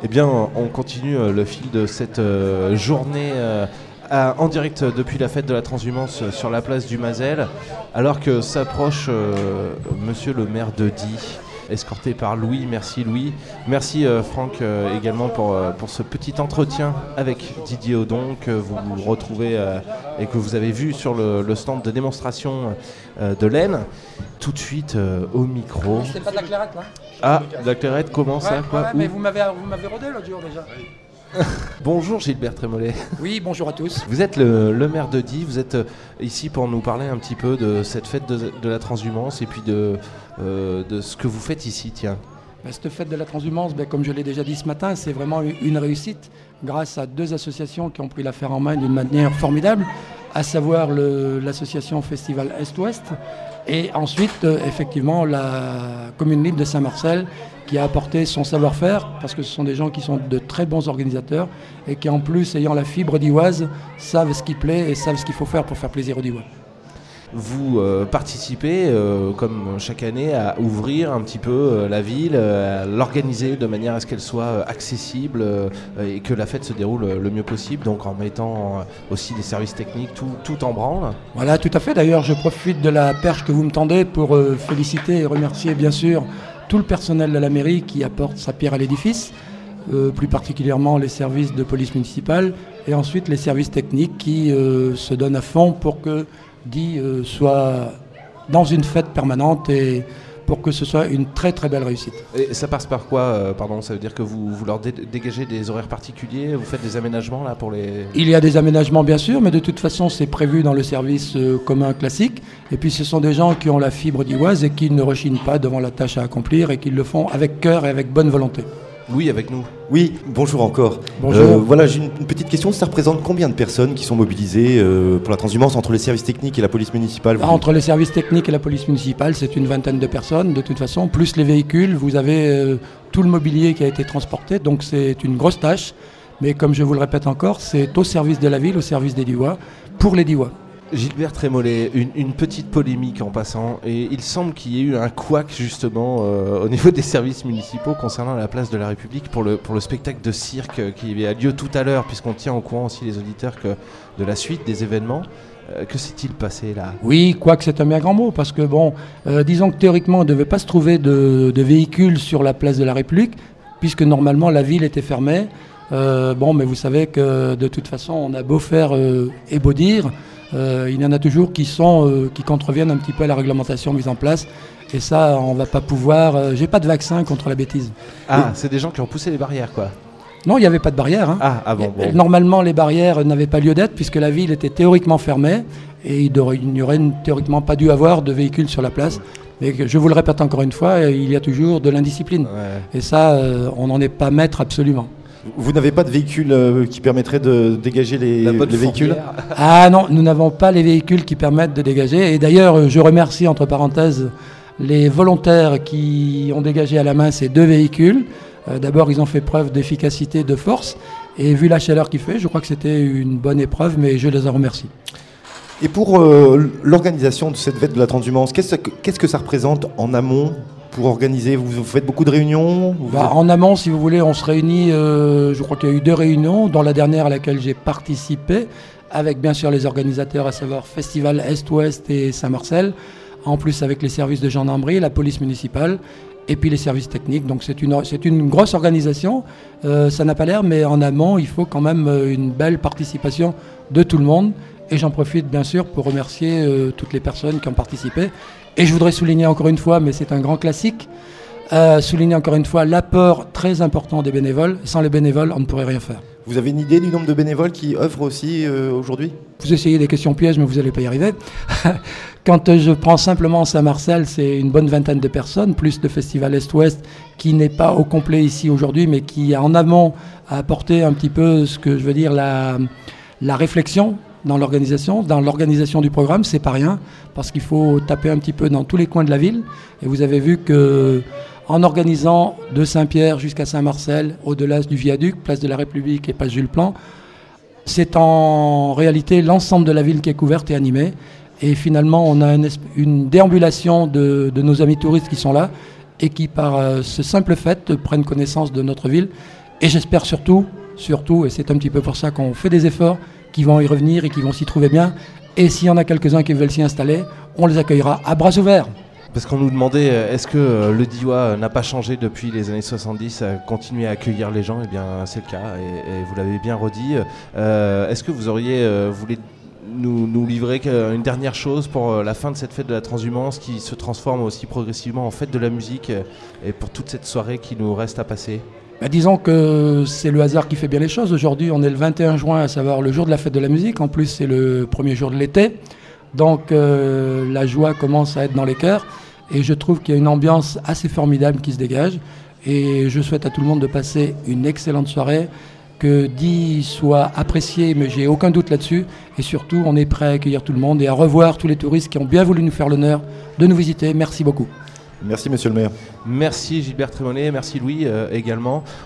Eh bien, on continue le fil de cette journée en direct depuis la fête de la transhumance sur la place du Mazel, alors que s'approche monsieur le maire de Die, escorté par Louis. Merci Louis. Merci Franck également pour ce petit entretien avec Didier Audon que vous retrouvez et que vous avez vu sur le stand de démonstration de l'Aisne. Tout de suite au micro. C'est pas de la clairette là ? Ah, de la clairette, comment ça quoi ouais, mais vous m'avez rodé l'autre jour déjà. Bonjour Gilbert Trémollet. Oui, bonjour à tous. Vous êtes le maire de Die, vous êtes ici pour nous parler un petit peu de cette fête de la transhumance et puis de ce que vous faites ici, tiens. Cette fête de la transhumance, comme je l'ai déjà dit ce matin, c'est vraiment une réussite grâce à deux associations qui ont pris l'affaire en main d'une manière formidable, à savoir l'association Festival Est-Ouest et ensuite effectivement la commune libre de Saint-Marcel qui a apporté son savoir-faire parce que ce sont des gens qui sont de très bons organisateurs et qui en plus, ayant la fibre dioise, savent ce qui plaît et savent ce qu'il faut faire pour faire plaisir aux Diois. Vous participez, comme chaque année, à ouvrir un petit peu la ville, à l'organiser de manière à ce qu'elle soit accessible et que la fête se déroule le mieux possible, donc en mettant aussi des services techniques, tout en branle. Voilà, tout à fait. D'ailleurs, je profite de la perche que vous me tendez pour féliciter et remercier bien sûr tout le personnel de la mairie qui apporte sa pierre à l'édifice, plus particulièrement les services de police municipale et ensuite les services techniques qui se donnent à fond pour que Die soit dans une fête permanente et pour que ce soit une très très belle réussite. Et ça passe par quoi Ça veut dire que vous leur dégagez des horaires particuliers, vous faites des aménagements là pour les... Il y a des aménagements bien sûr, mais de toute façon c'est prévu dans le service commun classique. Et puis ce sont des gens qui ont la fibre dioise et qui ne rechignent pas devant la tâche à accomplir et qui le font avec cœur et avec bonne volonté. Oui, avec nous. Oui, bonjour encore. Bonjour. Voilà, j'ai une petite question. Ça représente combien de personnes qui sont mobilisées pour la transhumance entre les services techniques et la police municipale Entre les services techniques et la police municipale, c'est une vingtaine de personnes de toute façon, plus les véhicules. Vous avez tout le mobilier qui a été transporté, donc c'est une grosse tâche. Mais comme je vous le répète encore, c'est au service de la ville, au service des Diois, pour les Diois. Gilbert Trémollet, une petite polémique en passant, et il semble qu'il y ait eu un couac justement au niveau des services municipaux concernant la place de la République pour le spectacle de cirque qui a lieu tout à l'heure, puisqu'on tient au courant aussi les auditeurs de la suite des événements. Que s'est-il passé là ? Oui, quoique c'est un bien grand mot, parce que disons que théoriquement on ne devait pas se trouver de véhicules sur la place de la République, puisque normalement la ville était fermée. Mais vous savez que de toute façon on a beau faire et beau dire, il y en a toujours qui contreviennent un petit peu à la réglementation mise en place. Et ça, on ne va pas pouvoir... j'ai pas de vaccin contre la bêtise. Ah, c'est des gens qui ont poussé les barrières, quoi. Non, il n'y avait pas de barrière. Hein. Ah bon. Normalement, les barrières n'avaient pas lieu d'être puisque la ville était théoriquement fermée et il n'y aurait théoriquement pas dû avoir de véhicules sur la place. Mais je vous le répète encore une fois, il y a toujours de l'indiscipline. Ouais. Et ça, on n'en est pas maître absolument. Vous n'avez pas de véhicule qui permettrait de dégager les véhicules ? Ah non, nous n'avons pas les véhicules qui permettent de dégager. Et d'ailleurs, je remercie, entre parenthèses, les volontaires qui ont dégagé à la main ces deux véhicules. D'abord, ils ont fait preuve d'efficacité, de force. Et vu la chaleur qu'il fait, je crois que c'était une bonne épreuve, mais je les en remercie. Et pour l'organisation de cette fête de la transhumance, qu'est-ce que ça représente en amont ? Pour organiser, vous faites beaucoup de réunions ? En amont, si vous voulez, on se réunit, je crois qu'il y a eu 2 réunions, dont la dernière à laquelle j'ai participé, avec bien sûr les organisateurs, à savoir Festival Est-Ouest et Saint-Marcel, en plus avec les services de gendarmerie, la police municipale, et puis les services techniques. Donc c'est une grosse organisation, ça n'a pas l'air, mais en amont, il faut quand même une belle participation de tout le monde. Et j'en profite bien sûr pour remercier toutes les personnes qui ont participé. Et je voudrais souligner encore une fois, mais c'est un grand classique, souligner encore une fois l'apport très important des bénévoles. Sans les bénévoles, on ne pourrait rien faire. Vous avez une idée du nombre de bénévoles qui œuvrent aussi aujourd'hui ? Vous essayez des questions pièges, mais vous n'allez pas y arriver. Quand je prends simplement Saint-Marcel, c'est une bonne vingtaine de personnes, plus le Festival Est-Ouest, qui n'est pas au complet ici aujourd'hui, mais qui en amont a apporté un petit peu ce que je veux dire, la réflexion dans l'organisation du programme, c'est pas rien, parce qu'il faut taper un petit peu dans tous les coins de la ville. Et vous avez vu que en organisant de Saint-Pierre jusqu'à Saint-Marcel, au-delà du viaduc, place de la République et place Jules Plan, c'est en réalité l'ensemble de la ville qui est couverte et animée. Et finalement, on a une déambulation de nos amis touristes qui sont là et qui, par ce simple fait, prennent connaissance de notre ville Et j'espère surtout, et c'est un petit peu pour ça qu'on fait des efforts, qu'ils vont y revenir et qu'ils vont s'y trouver bien. Et s'il y en a quelques-uns qui veulent s'y installer, on les accueillera à bras ouverts. Parce qu'on nous demandait, est-ce que le DIWA n'a pas changé depuis les années 70 à continuer à accueillir les gens? Eh bien, c'est le cas, et vous l'avez bien redit. Est-ce que vous auriez voulu nous livrer une dernière chose pour la fin de cette fête de la transhumance qui se transforme aussi progressivement en fête de la musique et pour toute cette soirée qui nous reste à passer? Disons que c'est le hasard qui fait bien les choses. Aujourd'hui, on est le 21 juin, à savoir le jour de la fête de la musique. En plus, c'est le premier jour de l'été. Donc, la joie commence à être dans les cœurs. Et je trouve qu'il y a une ambiance assez formidable qui se dégage. Et je souhaite à tout le monde de passer une excellente soirée, que Die soit apprécié, mais j'ai aucun doute là-dessus. Et surtout, on est prêt à accueillir tout le monde et à revoir tous les touristes qui ont bien voulu nous faire l'honneur de nous visiter. Merci beaucoup. Merci, monsieur le maire. Merci Gilbert Trémonet, merci Louis également.